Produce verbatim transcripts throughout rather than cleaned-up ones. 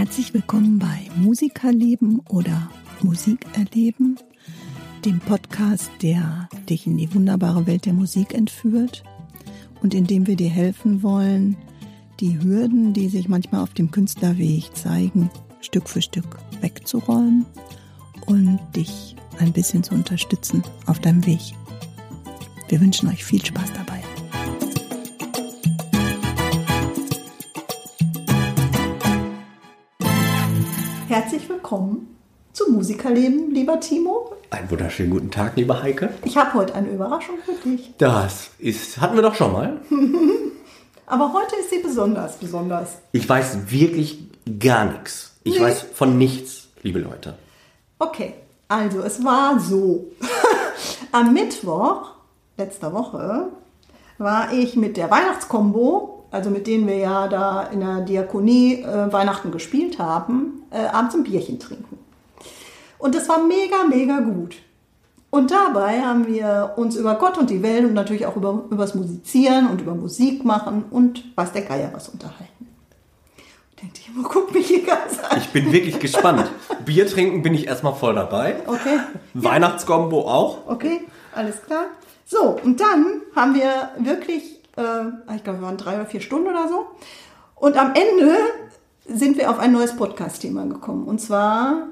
Herzlich willkommen bei Musikerleben oder Musik erleben, dem Podcast, der dich in die wunderbare Welt der Musik entführt und in dem wir dir helfen wollen, die Hürden, die sich manchmal auf dem Künstlerweg zeigen, Stück für Stück wegzuräumen und dich ein bisschen zu unterstützen auf deinem Weg. Wir wünschen euch viel Spaß dabei. Herzlich willkommen zu Musikerleben, lieber Timo. Einen wunderschönen guten Tag, liebe Heike. Ich habe heute eine Überraschung für dich. Das ist, hatten wir doch schon mal. Aber heute ist sie besonders, besonders. Ich weiß wirklich gar nichts. Ich nee. weiß von nichts, liebe Leute. Okay, also es war so. Am Mittwoch, letzter Woche, war ich mit der Weihnachtskombo, also mit denen wir ja da in der Diakonie äh, Weihnachten gespielt haben, äh, abends ein Bierchen trinken. Und das war mega, mega gut. Und dabei haben wir uns über Gott und die Welt und natürlich auch über übers Musizieren und über Musik machen und weiß der Geier was unterhalten. Und denkt ihr, guck mich hier ganz an. Ich bin wirklich gespannt. Bier trinken bin ich erstmal voll dabei. Okay. Weihnachtskombo auch. Okay, alles klar. So, und dann haben wir wirklich, äh, ich glaube, wir waren drei oder vier Stunden oder so. Und am Ende sind wir auf ein neues Podcast-Thema gekommen. Und zwar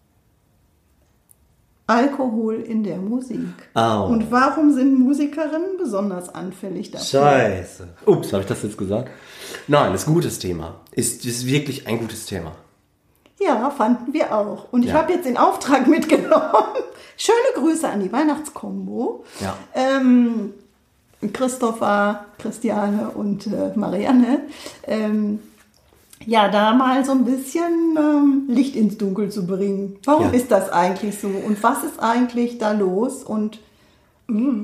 Alkohol in der Musik. Au. Und warum sind Musikerinnen besonders anfällig dafür? Scheiße. Ups, habe ich das jetzt gesagt? Nein, das ist ein gutes Thema. Ist, ist wirklich ein gutes Thema. Ja, fanden wir auch. Und ich Ja. habe jetzt den Auftrag mitgenommen. Schöne Grüße an die Weihnachtskombo. Ja. Ähm, Christopher, Christiane und äh, Marianne. Ähm, ja, da mal so ein bisschen ähm, Licht ins Dunkel zu bringen. Warum Ja. ist das eigentlich so? Und was ist eigentlich da los? Und mh.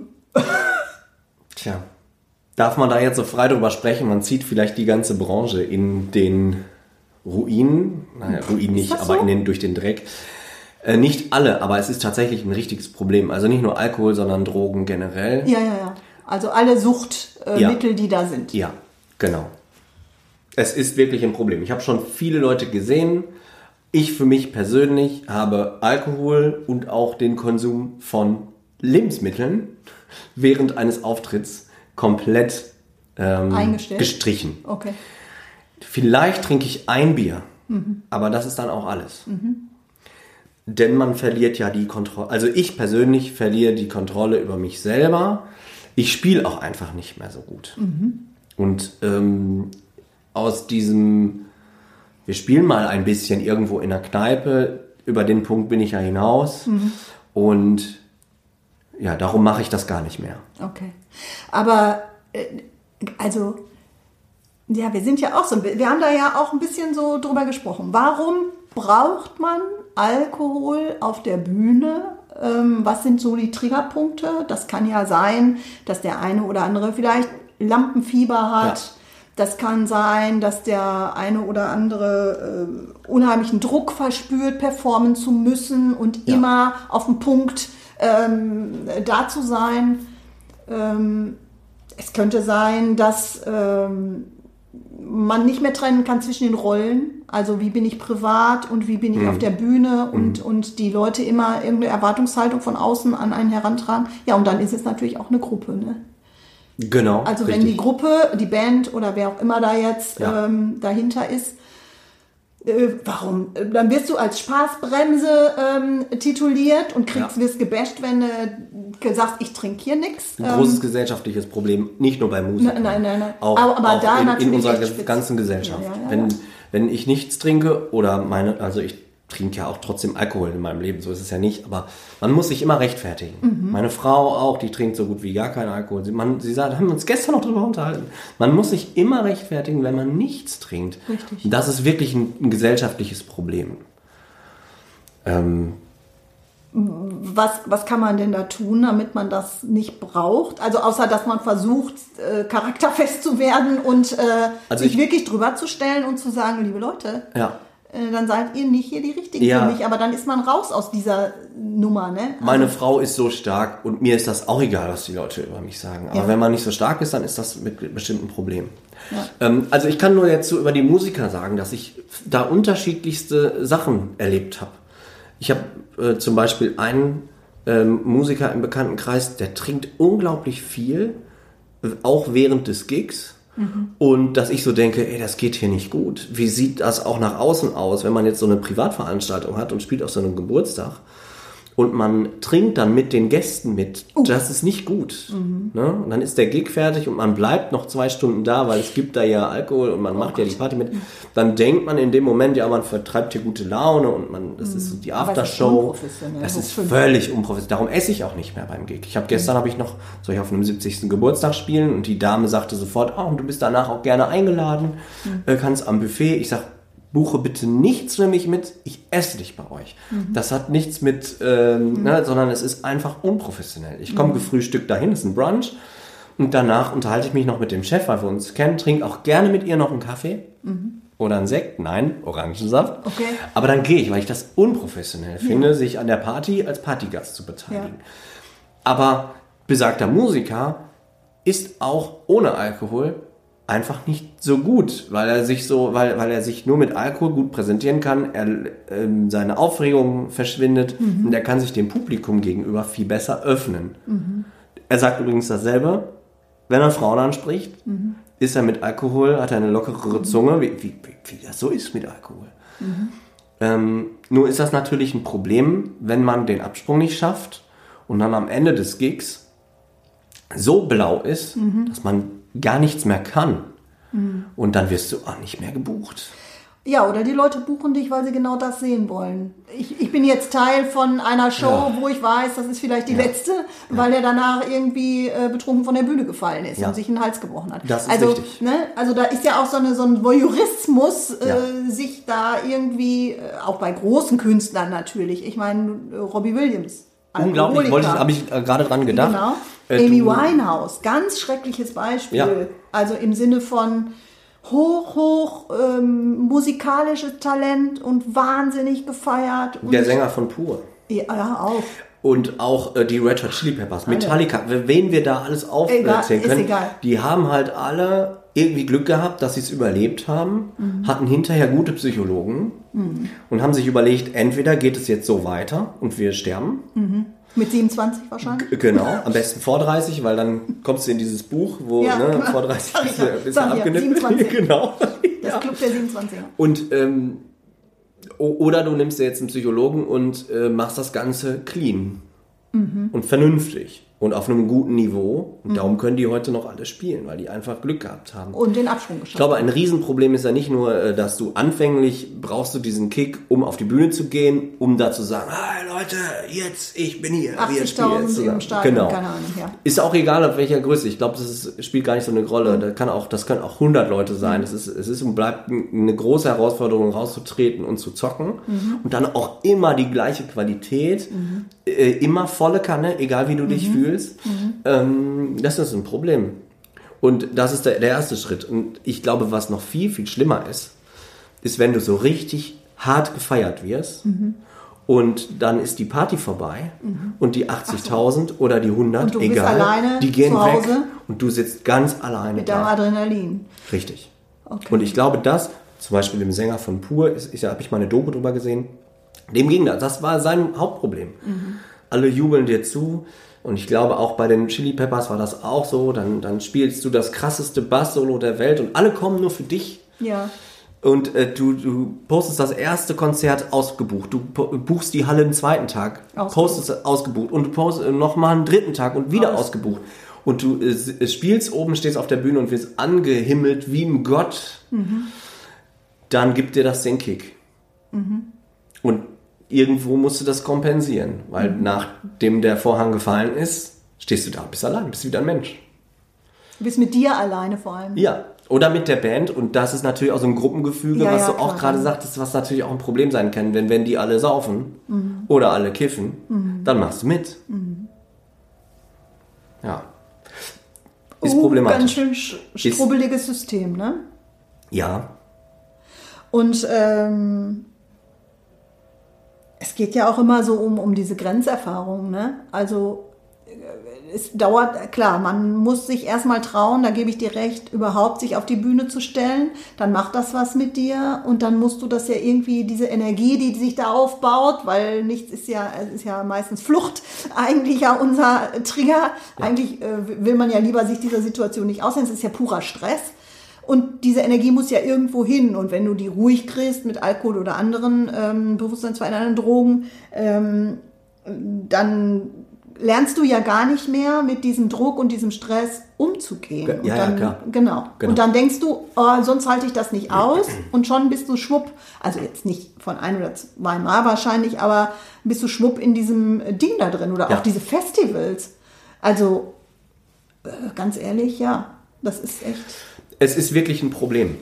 Tja, darf man da jetzt so frei drüber sprechen? Man zieht vielleicht die ganze Branche in den Ruin. Naja, Ruin nicht, das aber so? in den, durch den Dreck. Äh, nicht alle, aber es ist tatsächlich ein richtiges Problem. Also nicht nur Alkohol, sondern Drogen generell. ja, ja, ja. Also alle Suchtmittel, äh, Ja. Mittel, die da sind. Ja, genau. Es ist wirklich ein Problem. Ich habe schon viele Leute gesehen. Ich für mich persönlich habe Alkohol und auch den Konsum von Lebensmitteln während eines Auftritts komplett ähm, Eingestellt? gestrichen. Okay. Vielleicht trinke ich ein Bier, Mhm. aber das ist dann auch alles. Mhm. Denn man verliert ja die Kontrolle. Also ich persönlich verliere die Kontrolle über mich selber. Ich spiele auch einfach nicht mehr so gut. Mhm. Und ähm, aus diesem, wir spielen mal ein bisschen irgendwo in der Kneipe, über den Punkt bin ich ja hinaus. Mhm. Und ja, darum mache ich das gar nicht mehr. Okay. Aber, äh, also, ja, wir sind ja auch so, wir haben da ja auch ein bisschen so drüber gesprochen. Warum braucht man Alkohol auf der Bühne? Ähm, was sind so die Triggerpunkte? Das kann ja sein, dass der eine oder andere vielleicht Lampenfieber hat. Ja. Das kann sein, dass der eine oder andere äh, unheimlichen Druck verspürt, performen zu müssen und Ja. immer auf den Punkt ähm, da zu sein. Ähm, es könnte sein, dass ähm, man nicht mehr trennen kann zwischen den Rollen. Also wie bin ich privat und wie bin ich Mhm. auf der Bühne und, Mhm. und die Leute immer irgendeine Erwartungshaltung von außen an einen herantragen. Ja, und dann ist es natürlich auch eine Gruppe, ne? Genau. Also richtig. wenn die Gruppe, die Band oder wer auch immer da jetzt Ja. ähm, dahinter ist, äh, warum? Dann wirst du als Spaßbremse ähm, tituliert und kriegst, Ja. wirst gebasht, wenn du sagst, ich trinke hier nichts. Ein großes gesellschaftliches Problem, nicht nur bei Musikern. Nein, nein, nein. Auch, aber, aber auch da in, natürlich in unserer echt spitz. ganzen Gesellschaft. Ja, ja, ja, wenn, ja. wenn ich nichts trinke oder meine, also ich trinke ja auch trotzdem Alkohol in meinem Leben, so ist es ja nicht, aber man muss sich immer rechtfertigen. Mhm. Meine Frau auch, die trinkt so gut wie gar keinen Alkohol. Sie, man, sie sagt, haben wir uns gestern noch drüber unterhalten. Man muss sich immer rechtfertigen, wenn man nichts trinkt. Richtig. Das ist wirklich ein, ein gesellschaftliches Problem. Ähm, Was, was kann man denn da tun, damit man das nicht braucht? Also außer, dass man versucht, äh, charakterfest zu werden und äh, Also sich ich- wirklich drüber zu stellen und zu sagen, liebe Leute, ja. äh, dann seid ihr nicht hier die Richtigen Ja. für mich. Aber dann ist man raus aus dieser Nummer, ne? Also, Meine Frau ist so stark und mir ist das auch egal, was die Leute über mich sagen. Aber Ja. wenn man nicht so stark ist, dann ist das mit bestimmten Problemen. Ja. Ähm, also ich kann nur jetzt so über die Musiker sagen, dass ich da unterschiedlichste Sachen erlebt habe. Ich habe äh, zum Beispiel einen ähm, Musiker im Bekanntenkreis, der trinkt unglaublich viel, äh, auch während des Gigs. Mhm. Und dass ich so denke, ey, das geht hier nicht gut. Wie sieht das auch nach außen aus, wenn man jetzt so eine Privatveranstaltung hat und spielt auf so einem Geburtstag und man trinkt dann mit den Gästen mit. Uh. Das ist nicht gut. Mhm. Ne? Und dann ist der Gig fertig und man bleibt noch zwei Stunden da, weil es gibt da ja Alkohol und man oh macht Gott. ja die Party mit. Dann denkt man in dem Moment, ja, man vertreibt hier gute Laune und man, das mhm. ist so die Aftershow. Das ist völlig unprofessionell. Darum esse ich auch nicht mehr beim Gig. Ich habe gestern mhm. habe ich noch, soll ich auf einem siebzigsten Geburtstag spielen und die Dame sagte sofort, oh, und du bist danach auch gerne eingeladen, mhm. äh, kannst am Buffet. Ich sag, buche bitte nichts für mich mit, ich esse dich bei euch. Mhm. Das hat nichts mit, ähm, mhm. ne, sondern es ist einfach unprofessionell. Ich komme mhm. gefrühstückt dahin, das ist ein Brunch und danach unterhalte ich mich noch mit dem Chef, weil wir uns kennen, trinke auch gerne mit ihr noch einen Kaffee mhm. oder einen Sekt, nein, Orangensaft. Okay. Aber dann gehe ich, weil ich das unprofessionell finde, ja. sich an der Party als Partygast zu beteiligen. Ja. Aber besagter Musiker ist auch ohne Alkohol einfach nicht so gut, weil er sich so, weil, weil er sich nur mit Alkohol gut präsentieren kann, er, ähm, seine Aufregung verschwindet mhm. und er kann sich dem Publikum gegenüber viel besser öffnen. Mhm. Er sagt übrigens dasselbe, wenn er Frauen anspricht, mhm. ist er mit Alkohol, hat er eine lockerere mhm. Zunge, wie, wie, wie das so ist mit Alkohol. Mhm. Ähm, nur ist das natürlich ein Problem, wenn man den Absprung nicht schafft und dann am Ende des Gigs so blau ist, mhm. dass man gar nichts mehr kann. Mhm. Und dann wirst du auch nicht mehr gebucht. Ja, oder die Leute buchen dich, weil sie genau das sehen wollen. Ich, ich bin jetzt Teil von einer Show, ja. wo ich weiß, das ist vielleicht die ja. letzte, weil ja. er danach irgendwie äh, betrunken von der Bühne gefallen ist ja. und sich den Hals gebrochen hat. Das ist also, richtig. Ne, also da ist ja auch so, eine, so ein Voyeurismus, äh, ja. sich da irgendwie, äh, auch bei großen Künstlern natürlich. Ich meine, äh, Robbie Williams. Unglaublich, habe ich äh, gerade dran gedacht. Genau. Äh, Amy Winehouse, ganz schreckliches Beispiel. Ja. Also im Sinne von hoch, hoch ähm, musikalisches Talent und wahnsinnig gefeiert. Und der Sänger von Pur. Ja, ja auch. Und auch äh, die Red Hot Chili Peppers, Metallica, wen wir da alles aufzählen können, egal. Die haben halt alle irgendwie Glück gehabt, dass sie es überlebt haben, mhm. hatten hinterher gute Psychologen mhm. und haben sich überlegt, entweder geht es jetzt so weiter und wir sterben. Mhm. Mit siebenundzwanzig wahrscheinlich? G- genau, am besten vor dreißig, weil dann kommst du in dieses Buch, wo ja, ne, vor dreißig bist du, bist du abgenippelt. Genau. Das Club der siebenundzwanziger. Und ähm, oder du nimmst dir jetzt einen Psychologen und äh, machst das Ganze clean mhm. und vernünftig und auf einem guten Niveau. Und mhm. darum können die heute noch alle spielen, weil die einfach Glück gehabt haben. Und den Abschwung geschafft. Ich glaube, ein Riesenproblem ist ja nicht nur, dass du anfänglich brauchst du diesen Kick, um auf die Bühne zu gehen, um da zu sagen, hey Leute, jetzt, ich bin hier. achtzigtausend im Stadion, genau. keine Ahnung, ja. Ist auch egal, auf welcher Größe. Ich glaube, das ist, spielt gar nicht so eine Rolle. Mhm. Das kann auch, das können auch hundert Leute sein. Mhm. Es ist, es ist und bleibt eine große Herausforderung, rauszutreten und zu zocken. Mhm. Und dann auch immer die gleiche Qualität, mhm. äh, immer volle Kanne, egal wie du mhm. dich fühlst. Mhm. Ähm, das ist ein Problem. Und das ist der, der erste Schritt. Und ich glaube, was noch viel, viel schlimmer ist, ist, wenn du so richtig hart gefeiert wirst mhm. und dann ist die Party vorbei mhm. und die achtzigtausend so. Oder die hundert, und du egal, bist alleine die gehen zu Hause weg und du sitzt ganz alleine mit da. deinem Adrenalin. Richtig. Okay. Und ich glaube, das, zum Beispiel dem Sänger von Pur, ist, ist, ja, habe ich mal eine Doku drüber gesehen, dem ging das. Das war sein Hauptproblem. Mhm. Alle jubeln dir zu. Und ich glaube, auch bei den Chili Peppers war das auch so. Dann, dann spielst du das krasseste Bass-Solo der Welt und alle kommen nur für dich. Ja. Und äh, du, du postest das erste Konzert ausgebucht. Du buchst die Halle den zweiten Tag, ausgebucht. postest ausgebucht. Und du postest nochmal einen dritten Tag und wieder Aus. ausgebucht. Und du äh, spielst oben, stehst auf der Bühne und wirst angehimmelt wie ein Gott. Mhm. Dann gibt dir das den Kick. Mhm. Und irgendwo musst du das kompensieren, weil mhm. nachdem der Vorhang gefallen ist, stehst du da, bist allein, bist wieder ein Mensch. Du bist mit dir alleine vor allem. Ja, oder mit der Band und das ist natürlich auch so ein Gruppengefüge, ja, was ja, du auch gerade sagtest, was natürlich auch ein Problem sein kann, wenn, wenn die alle saufen mhm. oder alle kiffen, mhm. dann machst du mit. Mhm. Ja. Ist uh, problematisch. Ganz schön strubbeliges System, ne? Ja. Und ähm, es geht ja auch immer so um, um diese Grenzerfahrung, ne? Also es dauert, klar, man muss sich erstmal trauen, da gebe ich dir recht, überhaupt sich auf die Bühne zu stellen, dann macht das was mit dir und dann musst du das ja irgendwie, diese Energie, die sich da aufbaut, weil nichts ist ja, es ist ja meistens Flucht, eigentlich ja unser Trigger, ja. Eigentlich äh, will man ja lieber sich dieser Situation nicht aussetzen, es ist ja purer Stress. Und diese Energie muss ja irgendwo hin. Und wenn du die ruhig kriegst mit Alkohol oder anderen ähm, bewusstseinsverändernden Drogen, ähm, dann lernst du ja gar nicht mehr mit diesem Druck und diesem Stress umzugehen. Ja, und ja, dann, klar. Genau. Genau. Und dann denkst du, oh, sonst halte ich das nicht aus. Und schon bist du schwupp, also jetzt nicht von ein oder zwei Mal wahrscheinlich, aber bist du schwupp in diesem Ding da drin. Oder Ja. auch diese Festivals. Also, äh, ganz ehrlich, ja, das ist echt... Es ist wirklich ein Problem.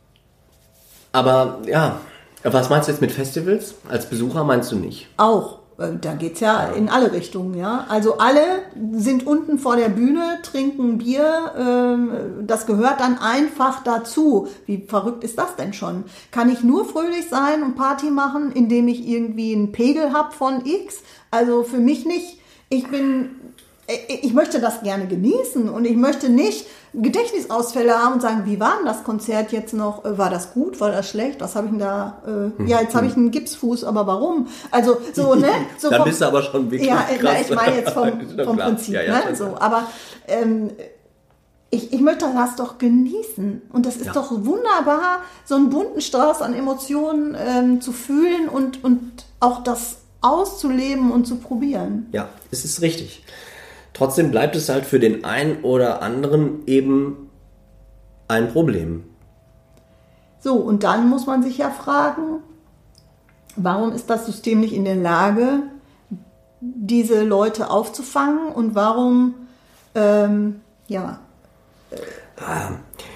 Aber ja, was meinst du jetzt mit Festivals? Als Besucher meinst du nicht? Auch. Da geht's ja in alle Richtungen, ja. Also alle sind unten vor der Bühne, trinken Bier. Das gehört dann einfach dazu. Wie verrückt ist das denn schon? Kann ich nur fröhlich sein und Party machen, indem ich irgendwie einen Pegel habe von X? Also für mich nicht. Ich bin... Ich möchte das gerne genießen und ich möchte nicht Gedächtnisausfälle haben und sagen, wie war denn das Konzert jetzt noch? War das gut? War das schlecht? Was habe ich denn da? Äh, ja, jetzt habe ich einen Gipsfuß, aber warum? Also so, ne? So da vom, bist du aber schon wirklich ja, krass. Na, ich meine jetzt vom, vom klar. Prinzip. Ja, ja, ne? So, aber ähm, ich, ich möchte das doch genießen. Und das ist Ja. doch wunderbar, so einen bunten Strauß an Emotionen ähm, zu fühlen und, und auch das auszuleben und zu probieren. Ja, es ist richtig. Trotzdem bleibt es halt für den einen oder anderen eben ein Problem. So, und dann muss man sich ja fragen, warum ist das System nicht in der Lage, diese Leute aufzufangen und warum, ähm, ja... Ah.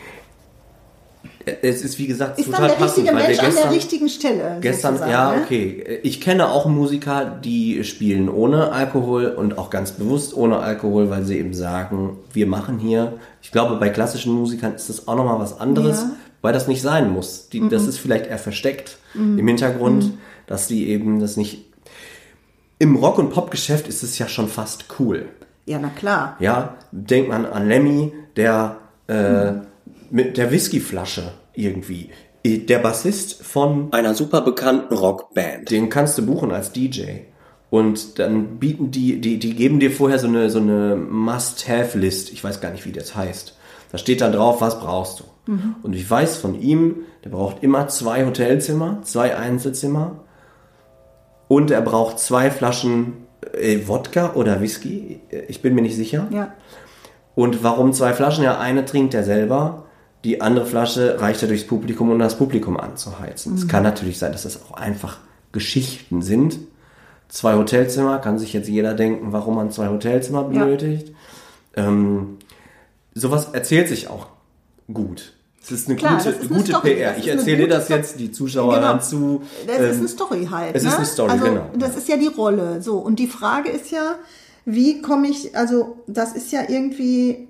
Es ist, wie gesagt, ist total dann der passend. richtige weil wir Mensch an gestern, der richtigen Stelle. Gestern, sozusagen, ja, ne? okay. Ich kenne auch Musiker, die spielen ohne Alkohol und auch ganz bewusst ohne Alkohol, weil sie eben sagen, wir machen hier, ich glaube, bei klassischen Musikern ist das auch nochmal was anderes, Ja. weil das nicht sein muss. Die, das ist vielleicht eher versteckt im Hintergrund, dass die eben das nicht... Im Rock- und Popgeschäft ist es ja schon fast cool. Ja, na klar. Ja, denkt man an Lemmy, der äh, mit der Whiskyflasche irgendwie. Der Bassist von einer super bekannten Rockband. Den kannst du buchen als D J. Und dann bieten die, die, die geben dir vorher so eine, so eine Must-Have-List. Ich weiß gar nicht, wie das heißt. Da steht dann drauf, was brauchst du. Mhm. Und ich weiß von ihm, der braucht immer zwei Hotelzimmer, zwei Einzelzimmer. Und er braucht zwei Flaschen äh, Wodka oder Whisky. Ich bin mir nicht sicher. Ja. Und warum zwei Flaschen? Ja, eine trinkt er selber. Die andere Flasche reicht er durchs Publikum, um das Publikum anzuheizen. Es mhm. kann natürlich sein, dass das auch einfach Geschichten sind. Zwei Hotelzimmer, kann sich jetzt jeder denken, warum man zwei Hotelzimmer benötigt. Ja. Ähm, sowas erzählt sich auch gut. Es ist eine Klar, gute, ist eine gute Story. P R. Ich erzähle dir das jetzt, die Zuschauer genau. hören zu. Das ähm, ist eine Story halt. Es ne? ist eine Story, also, genau. Das ist ja die Rolle. So, und die Frage ist ja, wie komme ich, also das ist ja irgendwie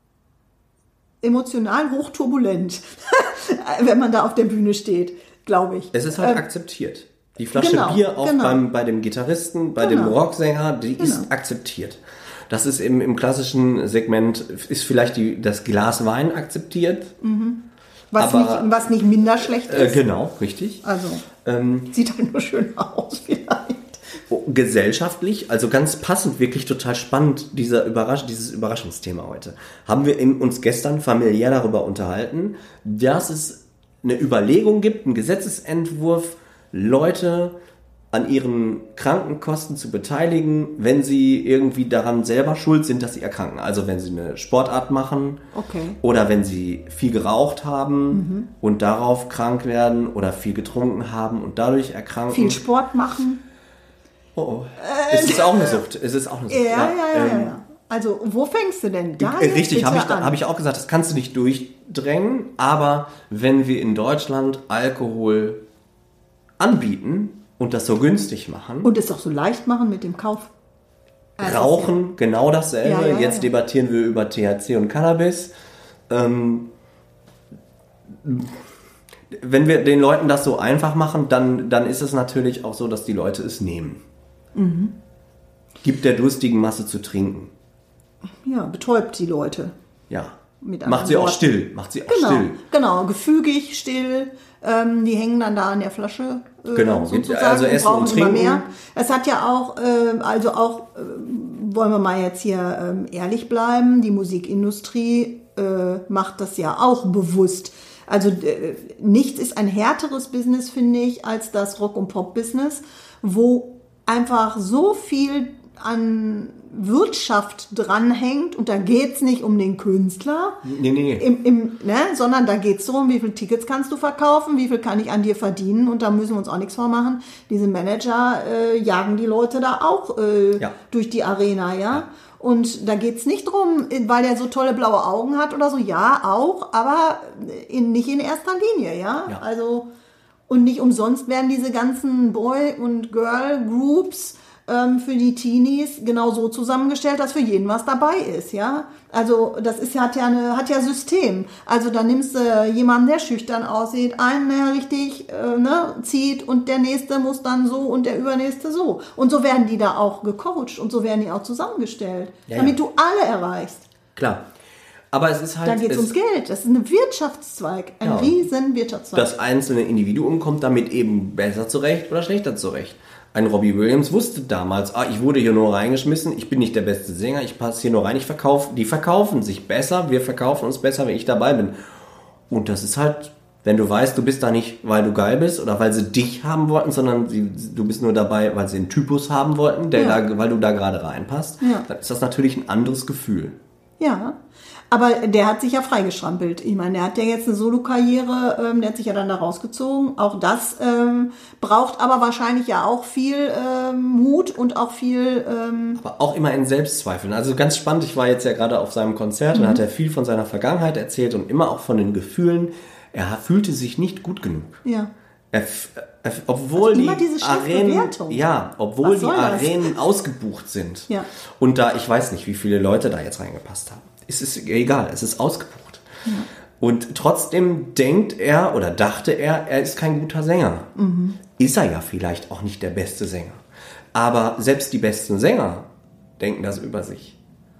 emotional hochturbulent, wenn man da auf der Bühne steht, glaube ich. Es ist halt ähm, akzeptiert. Die Flasche genau, Bier auch genau. beim, bei dem Gitarristen, bei genau. dem Rocksänger, die genau. ist akzeptiert. Das ist im, im klassischen Segment, ist vielleicht die, das Glas Wein akzeptiert. Mhm. Was, aber, nicht, was nicht minder schlecht ist. Äh, genau, richtig. Also, ähm, sieht halt nur schön aus vielleicht. Gesellschaftlich, also ganz passend, wirklich total spannend, dieser Überrasch- dieses Überraschungsthema heute. Haben wir in, uns gestern familiär darüber unterhalten, dass es eine Überlegung gibt, einen Gesetzesentwurf, Leute an ihren Krankenkosten zu beteiligen, wenn sie irgendwie daran selber schuld sind, dass sie erkranken. Also wenn sie eine Sportart machen okay. oder wenn sie viel geraucht haben mhm. und darauf krank werden oder viel getrunken haben und dadurch erkranken. Viel Sport machen. Oh, oh. Äh, es ist auch eine Sucht. Es ist auch eine Sucht. Ja, ja, ja. ähm, ja. Also, wo fängst du denn da äh, Richtig, habe ich, an? hab ich auch gesagt, das kannst du nicht durchdrängen, aber wenn wir in Deutschland Alkohol anbieten und das so günstig machen. Und es auch so leicht machen mit dem Kauf. Also Rauchen, ja. genau dasselbe. Ja, ja, Jetzt ja. debattieren wir über T H C und Cannabis. Ähm, wenn wir den Leuten das so einfach machen, dann, dann ist es natürlich auch so, dass die Leute es nehmen. Mhm. Gibt der durstigen Masse zu trinken. Ja, betäubt die Leute. Ja. Macht sie auch still. Macht sie auch genau, still. Genau, gefügig, still. Ähm, die hängen dann da an der Flasche. Äh, genau, sozusagen, also Essen und Trinken. Mehr. Es hat ja auch, äh, also auch, äh, wollen wir mal jetzt hier äh, ehrlich bleiben, die Musikindustrie äh, macht das ja auch bewusst. Also äh, nichts ist ein härteres Business, finde ich, als das Rock- und Pop-Business, wo einfach so viel an Wirtschaft dranhängt und da geht's nicht um den Künstler, nee, nee. Im, im, ne, sondern da geht's darum, wie viele Tickets kannst du verkaufen, wie viel kann ich an dir verdienen und da müssen wir uns auch nichts vormachen. Diese Manager äh, jagen die Leute da auch äh, ja. durch die Arena, ja. ja. Und da geht's nicht drum, weil der so tolle blaue Augen hat oder so, ja, auch, aber in, nicht in erster Linie, ja. ja. Also, und nicht umsonst werden diese ganzen Boy- und Girl-Groups für die Teenies genau so zusammengestellt, dass für jeden was dabei ist, ja. Also das ist hat ja eine hat ja System. Also da nimmst du jemanden, der schüchtern aussieht, einen, der richtig äh, ne, zieht und der nächste muss dann so und der übernächste so. Und so werden die da auch gecoacht und so werden die auch zusammengestellt, ja, damit ja. du alle erreichst. Klar. Aber es ist halt... Da geht es ums Geld. Das ist ein Wirtschaftszweig. Ein ja. riesen Wirtschaftszweig. Das einzelne Individuum kommt damit eben besser zurecht oder schlechter zurecht. Ein Robbie Williams wusste damals, ah, ich wurde hier nur reingeschmissen, ich bin nicht der beste Sänger, ich passe hier nur rein, ich verkaufe, die verkaufen sich besser, wir verkaufen uns besser, wenn ich dabei bin. Und das ist halt, wenn du weißt, du bist da nicht, weil du geil bist oder weil sie dich haben wollten, sondern sie, du bist nur dabei, weil sie einen Typus haben wollten, der ja. da, weil du da gerade reinpasst, ja. dann ist das natürlich ein anderes Gefühl. Ja, aber der hat sich ja freigestrampelt. Ich meine, der hat ja jetzt eine Solo-Karriere, ähm, der hat sich ja dann da rausgezogen. Auch das ähm, braucht aber wahrscheinlich ja auch viel ähm, Mut und auch viel... Ähm aber auch immer in Selbstzweifeln. Also ganz spannend, ich war jetzt ja gerade auf seinem Konzert mhm. und hat er viel von seiner Vergangenheit erzählt und immer auch von den Gefühlen. Er fühlte sich nicht gut genug. Ja. Er, er, obwohl also immer die diese Arenen, ja, obwohl die Arenen ausgebucht sind. Ja. Und da, ich weiß nicht, wie viele Leute da jetzt reingepasst haben. Es ist egal, es ist ausgebucht. Ja. Und trotzdem denkt er oder dachte er, er ist kein guter Sänger. Mhm. Ist er ja vielleicht auch nicht der beste Sänger. Aber selbst die besten Sänger denken das über sich.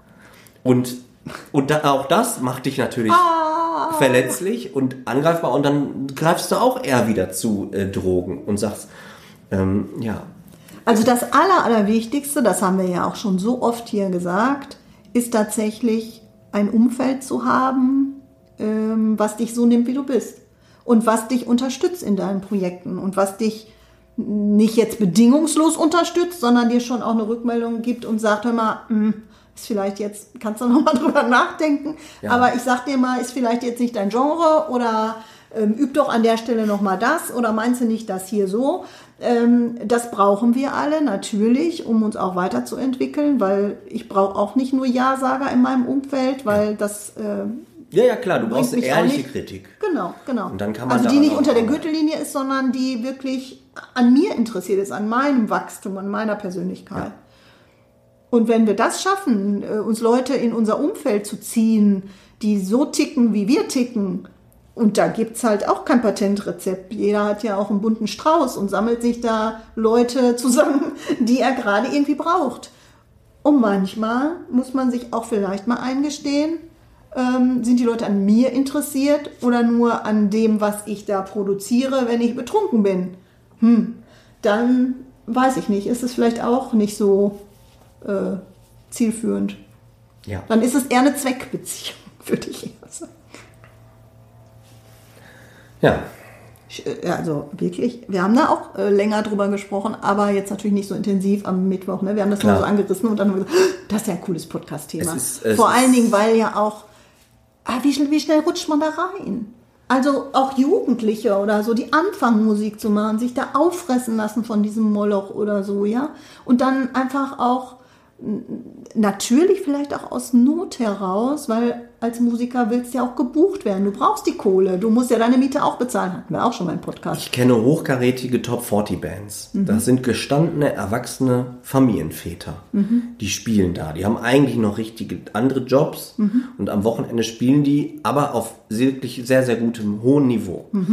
Und, und da, auch das macht dich natürlich ah. verletzlich und angreifbar. Und dann greifst du auch eher wieder zu äh, Drogen und sagst, ähm, ja. Also das Aller, Allerwichtigste, das haben wir ja auch schon so oft hier gesagt, ist tatsächlich ein Umfeld zu haben, ähm, was dich so nimmt, wie du bist. Und was dich unterstützt in deinen Projekten. Und was dich nicht jetzt bedingungslos unterstützt, sondern dir schon auch eine Rückmeldung gibt und sagt, hör mal, mh, ist vielleicht jetzt, kannst du noch mal drüber nachdenken, ja. aber ich sag dir mal, ist vielleicht jetzt nicht dein Genre oder ähm, üb doch an der Stelle noch mal das oder meinst du nicht das hier so? Ähm, das brauchen wir alle natürlich, um uns auch weiterzuentwickeln, weil ich brauche auch nicht nur Ja-Sager in meinem Umfeld, weil ja. das... Äh, ja, ja, klar, du brauchst eine ehrliche Kritik. Genau, genau. Und dann kann man also die nicht unter der Gürtellinie ist, sondern die wirklich an mir interessiert ist, an meinem Wachstum, an meiner Persönlichkeit. Ja. Und wenn wir das schaffen, uns Leute in unser Umfeld zu ziehen, die so ticken, wie wir ticken, und da gibt's halt auch kein Patentrezept. Jeder hat ja auch einen bunten Strauß und sammelt sich da Leute zusammen, die er gerade irgendwie braucht. Und manchmal muss man sich auch vielleicht mal eingestehen, ähm, sind die Leute an mir interessiert oder nur an dem, was ich da produziere, wenn ich betrunken bin? Hm, dann weiß ich nicht, ist es vielleicht auch nicht so äh, zielführend. Ja. Dann ist es eher eine Zweckbeziehung, würde ich eher sagen. Ja. Also wirklich, wir haben da auch äh, länger drüber gesprochen, aber jetzt natürlich nicht so intensiv am Mittwoch. Ne? Wir haben das nur so angerissen und dann haben wir gesagt, das ist ja ein cooles Podcast-Thema. Es ist, es Vor allen Dingen, weil ja auch, ah, wie, schnell, wie schnell rutscht man da rein? Also auch Jugendliche oder so, die anfangen Musik zu machen, sich da auffressen lassen von diesem Moloch oder so, ja. Und dann einfach auch natürlich vielleicht auch aus Not heraus, weil als Musiker willst du ja auch gebucht werden. Du brauchst die Kohle. Du musst ja deine Miete auch bezahlen. Hatten wir auch schon mal im Podcast. Ich kenne hochkarätige Top vierzig Bands. Mhm. Das sind gestandene, erwachsene Familienväter. Mhm. Die spielen da. Die haben eigentlich noch richtige andere Jobs. Mhm. Und am Wochenende spielen die, aber auf wirklich sehr, sehr gutem, hohen Niveau. Mhm.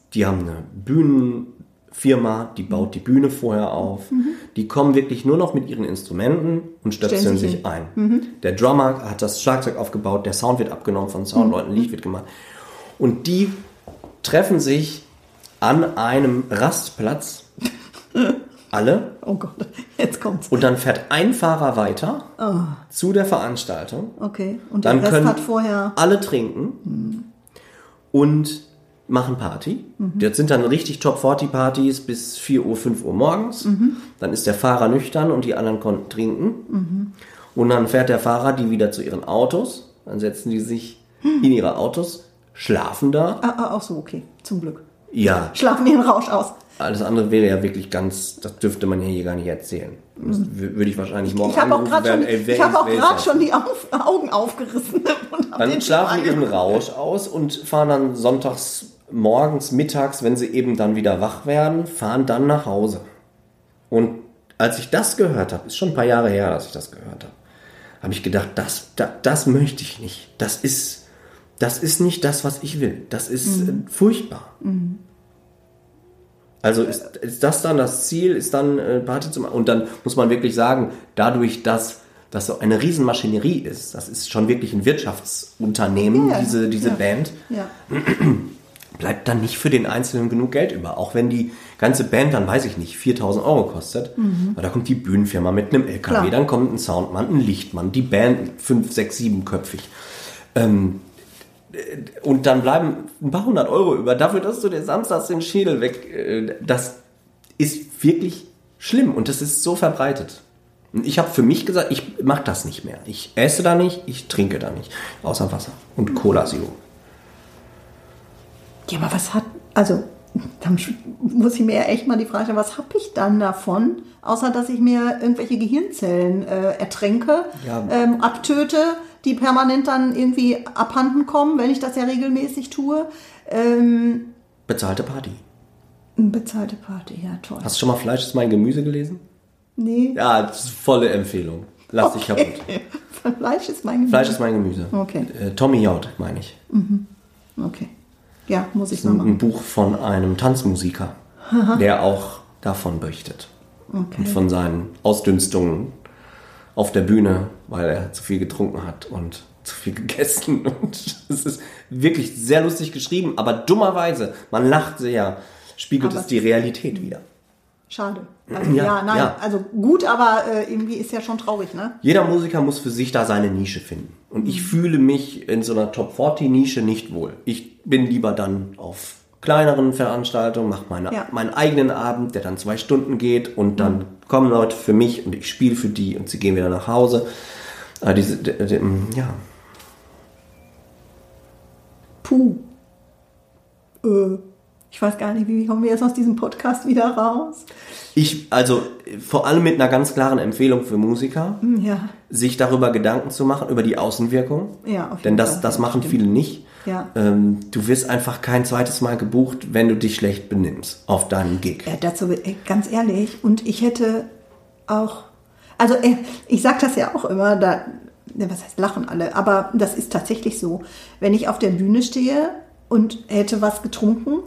die haben eine Bühnenfirma, die baut die Bühne vorher auf. Mhm. Die kommen wirklich nur noch mit ihren Instrumenten und stöpseln sich, sich ein. Mhm. Der Drummer hat das Schlagzeug aufgebaut, der Sound wird abgenommen von Soundleuten, mhm. Licht wird gemacht. Und die treffen sich an einem Rastplatz, alle. Oh Gott, jetzt kommt's. Und dann fährt ein Fahrer weiter oh. zu der Veranstaltung. Okay, und dann der Rest können hat vorher... alle trinken mhm. und machen Party. Mhm. Das sind dann richtig Top vierzig Partys bis vier Uhr, fünf Uhr morgens. Mhm. Dann ist der Fahrer nüchtern und die anderen konnten trinken. Mhm. Und dann fährt der Fahrer die wieder zu ihren Autos. Dann setzen die sich mhm. in ihre Autos, schlafen da. Ah, ah, auch so, okay, zum Glück. Ja. Schlafen ihren Rausch aus. Alles andere wäre ja wirklich ganz, das dürfte man hier gar nicht erzählen. Das würde ich wahrscheinlich morgen ich anrufen auch werden. Schon, ey, ich habe auch gerade schon die auf, Augen aufgerissen. Und dann schlafen die ihren Rausch aus und fahren dann sonntags morgens, mittags, wenn sie eben dann wieder wach werden, fahren dann nach Hause. Und als ich das gehört habe, ist schon ein paar Jahre her, dass ich das gehört habe, habe ich gedacht, das, das, das möchte ich nicht. Das ist, das ist nicht das, was ich will. Das ist mhm. furchtbar. Mhm. Also ist, ist das dann das Ziel, ist dann äh, Party zu machen? Und dann muss man wirklich sagen, dadurch, dass das so eine Riesenmaschinerie ist, das ist schon wirklich ein Wirtschaftsunternehmen, ja, diese, diese ja. Band, ja. bleibt dann nicht für den Einzelnen genug Geld über. Auch wenn die ganze Band dann, weiß ich nicht, viertausend Euro kostet. Mhm. Aber da kommt die Bühnenfirma mit einem L K W, Klar. dann kommt ein Soundmann, ein Lichtmann, die Band fünf, sechs, siebenköpfig. Ähm, Und dann bleiben ein paar hundert Euro über. Dafür, dass du dir samstags den Schädel weg... Das ist wirklich schlimm und das ist so verbreitet. Und ich habe für mich gesagt, ich mache das nicht mehr. Ich esse da nicht, ich trinke da nicht. Außer Wasser und Cola Zero. Ja, aber was hat... Also, dann muss ich mir ja echt mal die Frage stellen, was habe ich dann davon? Außer, dass ich mir irgendwelche Gehirnzellen äh, ertränke, ja. ähm, abtöte, die permanent dann irgendwie abhanden kommen, wenn ich das ja regelmäßig tue. Ähm, bezahlte Party. Bezahlte Party, ja toll. Hast du schon mal Fleisch ist mein Gemüse gelesen? Nee. Ja, das ist volle Empfehlung. Lass okay. dich kaputt. Fleisch ist mein Gemüse? Fleisch ist mein Gemüse. Okay. Äh, Tommy Jaud, meine ich. Mhm. Okay. Ja, muss ich mal machen. Ein Buch von einem Tanzmusiker, der auch davon berichtet. Okay. Und von seinen Ausdünstungen auf der Bühne, weil er zu viel getrunken hat und zu viel gegessen. Und es ist wirklich sehr lustig geschrieben, aber dummerweise, man lacht sehr, spiegelt aber es die Realität wider. Schade. Also, ja, ja, nein, ja. also gut, aber äh, irgendwie ist ja schon traurig, ne? Jeder Musiker muss für sich da seine Nische finden. Und mhm. ich fühle mich in so einer Top vierzig Nische nicht wohl. Ich bin lieber dann auf kleineren Veranstaltungen, mache meine, ja. meinen eigenen Abend, der dann zwei Stunden geht und dann mhm. kommen Leute für mich und ich spiele für die und sie gehen wieder nach Hause. Äh, diese, die, die, ja. Puh. Äh. Ich weiß gar nicht, wie kommen wir jetzt aus diesem Podcast wieder raus? Ich, also vor allem mit einer ganz klaren Empfehlung für Musiker, ja. sich darüber Gedanken zu machen, über die Außenwirkung. Ja, auf jeden Denn das, Fall. das machen Stimmt. viele nicht. Ja. Ähm, du wirst einfach kein zweites Mal gebucht, wenn du dich schlecht benimmst auf deinem Gig. Ja, dazu ganz ehrlich. Und ich hätte auch, also ich sage das ja auch immer, da, was heißt lachen alle, aber das ist tatsächlich so. Wenn ich auf der Bühne stehe und hätte was getrunken,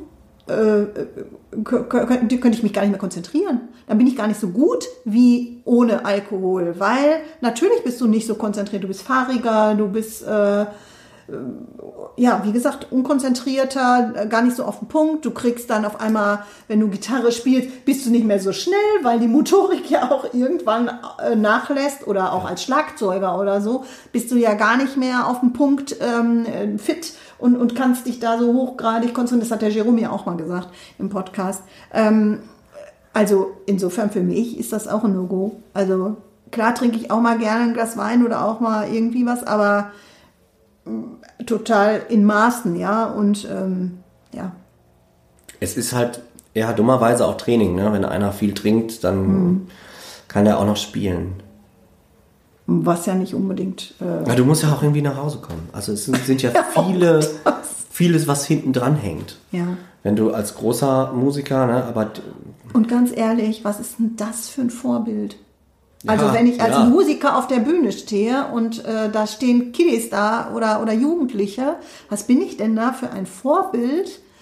könnte ich mich gar nicht mehr konzentrieren. Dann bin ich gar nicht so gut wie ohne Alkohol, weil natürlich bist du nicht so konzentriert, du bist fahriger, du bist, äh, ja, wie gesagt, unkonzentrierter, gar nicht so auf den Punkt. Du kriegst dann auf einmal, wenn du Gitarre spielst, bist du nicht mehr so schnell, weil die Motorik ja auch irgendwann äh, nachlässt oder auch als Schlagzeuger oder so, bist du ja gar nicht mehr auf den Punkt ähm, fit. Und, und kannst dich da so hochgradig konzentrieren. Das hat der Jerome ja auch mal gesagt im Podcast. Ähm, also insofern für mich ist das auch ein No-Go. Also klar trinke ich auch mal gerne ein Glas Wein oder auch mal irgendwie was, aber äh, total in Maßen, ja. Und ähm, ja. Es ist halt ja dummerweise auch Training, ne? Wenn einer viel trinkt, dann hm. kann er auch noch spielen. Was ja nicht unbedingt... Äh ja, du musst ja auch irgendwie nach Hause kommen. Also es sind, sind ja viele, vieles, was hinten dran hängt. Ja. Wenn du als großer Musiker, ne, aber... Und ganz ehrlich, was ist denn das für ein Vorbild? Ja, also wenn ich als ja. Musiker auf der Bühne stehe und äh, da stehen Kiddies da oder, oder Jugendliche, was bin ich denn da für ein Vorbild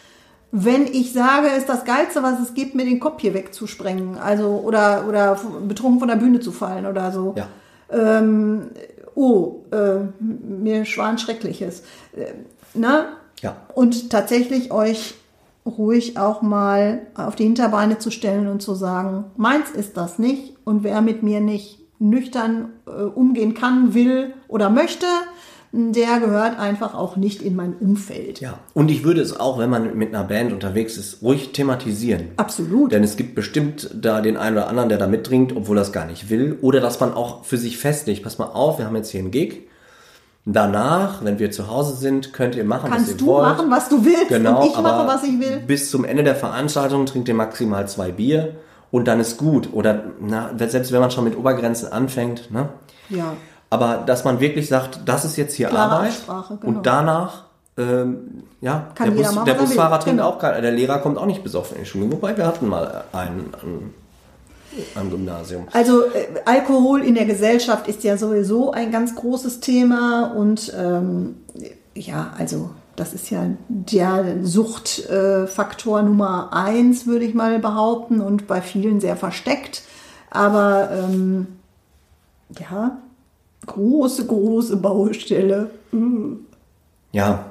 wenn ich sage, ist das Geilste, was es gibt, mir den Kopf hier wegzusprengen, also oder oder betrunken von der Bühne zu fallen oder so. Ja. Ähm, oh, äh, mir schwan Schreckliches. Äh, ne? Ja. Und tatsächlich euch ruhig auch mal auf die Hinterbeine zu stellen und zu sagen, meins ist das nicht und wer mit mir nicht nüchtern äh, umgehen kann, will oder möchte, der gehört einfach auch nicht in mein Umfeld. Ja, und ich würde es auch, wenn man mit einer Band unterwegs ist, ruhig thematisieren. Absolut. Denn es gibt bestimmt da den einen oder anderen, der da mittrinkt, obwohl er es gar nicht will. Oder dass man auch für sich festlegt, pass mal auf, wir haben jetzt hier einen Gig. Danach, wenn wir zu Hause sind, könnt ihr machen, Kannst was ihr du wollt. machen, was du willst, genau, und ich aber mache, was ich will. Bis zum Ende der Veranstaltung trinkt ihr maximal zwei Bier und dann ist gut. Oder na, selbst wenn man schon mit Obergrenzen anfängt, ne? Ja. Aber dass man wirklich sagt, das ist jetzt hier Klare Arbeit Absprache, genau. und danach, ähm, ja, Kann der, jeder Bus, machen, der was er Busfahrer will. trinkt Genau. auch gar, der Lehrer kommt auch nicht besoffen in die Schule. Wobei wir hatten mal einen am, am Gymnasium. Also äh, Alkohol in der Gesellschaft ist ja sowieso ein ganz großes Thema und ähm, ja, also das ist ja der Suchtfaktor äh, Nummer eins, würde ich mal behaupten, und bei vielen sehr versteckt. Aber ähm, ja, große, große Baustelle. Mm. Ja,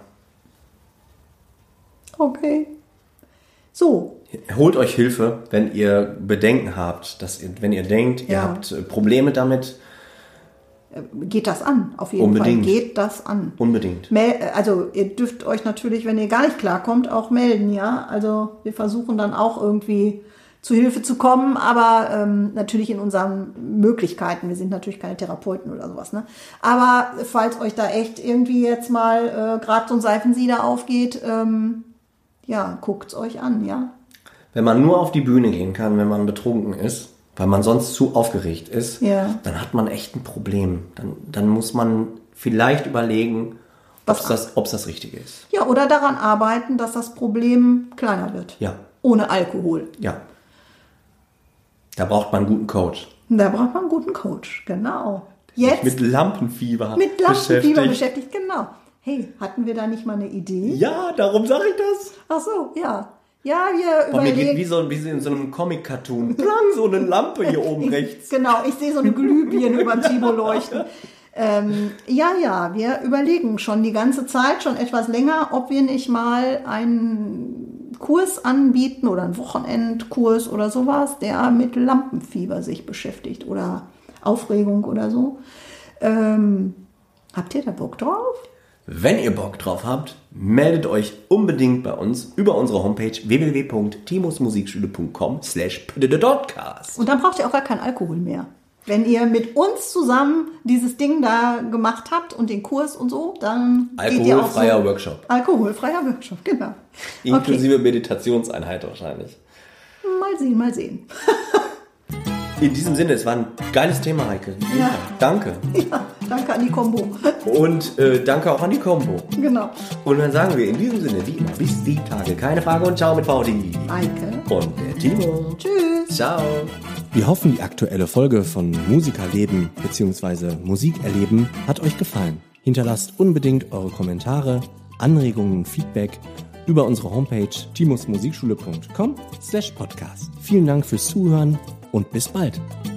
Okay. So, holt euch Hilfe, wenn ihr Bedenken habt, dass ihr, wenn ihr denkt, ihr Ja. habt äh, Probleme damit, geht das an, auf jeden Unbedingt. Fall. Geht das an. unbedingt. Mel- Also ihr dürft euch natürlich, wenn ihr gar nicht klarkommt, auch melden, ja. Also wir versuchen dann auch irgendwie zu Hilfe zu kommen, aber ähm, natürlich in unseren Möglichkeiten. Wir sind natürlich keine Therapeuten oder sowas, ne? Aber falls euch da echt irgendwie jetzt mal äh, gerade so ein Seifensieder aufgeht, ähm, ja, guckt's euch an, ja. Wenn man nur auf die Bühne gehen kann, wenn man betrunken ist, weil man sonst zu aufgeregt ist, Ja. dann hat man echt ein Problem. Dann, dann muss man vielleicht überlegen, ob Was- das, ob's das Richtige ist. Ja, oder daran arbeiten, dass das Problem kleiner wird. Ja, Ohne Alkohol. ja. Da braucht man einen guten Coach. Da braucht man einen guten Coach, genau. Jetzt Mit Lampenfieber mit Lampenfieber beschäftigt. beschäftigt, genau. Hey, hatten wir da nicht mal eine Idee? Ja, darum sage ich das. Ach so, ja. Ja, wir Boah, mir geht wie überlegen. so, wie so in so einem Comic-Cartoon. Klang so eine Lampe hier oben rechts. Genau, ich sehe so eine Glühbirne über Timo leuchten. Ähm, ja, ja, wir überlegen schon die ganze Zeit, schon etwas länger, ob wir nicht mal einen Kurs anbieten oder einen Wochenendkurs oder sowas, der mit Lampenfieber sich beschäftigt oder Aufregung oder so. Ähm, habt ihr da Bock drauf? Wenn ihr Bock drauf habt, meldet euch unbedingt bei uns über unsere Homepage w w w punkt timos musikschule punkt com slash podcast. Und dann braucht ihr auch gar keinen Alkohol mehr. Wenn ihr mit uns zusammen dieses Ding da gemacht habt und den Kurs und so, dann geht ihr auch Alkoholfreier so. Workshop. Alkoholfreier Workshop, genau. Inklusive Meditationseinheit wahrscheinlich. Okay. Mal sehen, mal sehen. In diesem Sinne, es war ein geiles Thema, Heike. Super. Ja. Danke. Ja, danke an die Kombo. Und äh, danke auch an die Combo. Genau. Und dann sagen wir in diesem Sinne, wie immer, bis die Tage. Keine Frage und ciao mit V D. Eike. Und der Timo. Tschüss. Ciao. Wir hoffen, die aktuelle Folge von Musikerleben bzw. Musikerleben hat euch gefallen. Hinterlasst unbedingt eure Kommentare, Anregungen und Feedback über unsere Homepage timos musikschule punkt com slash podcast. Vielen Dank fürs Zuhören und bis bald.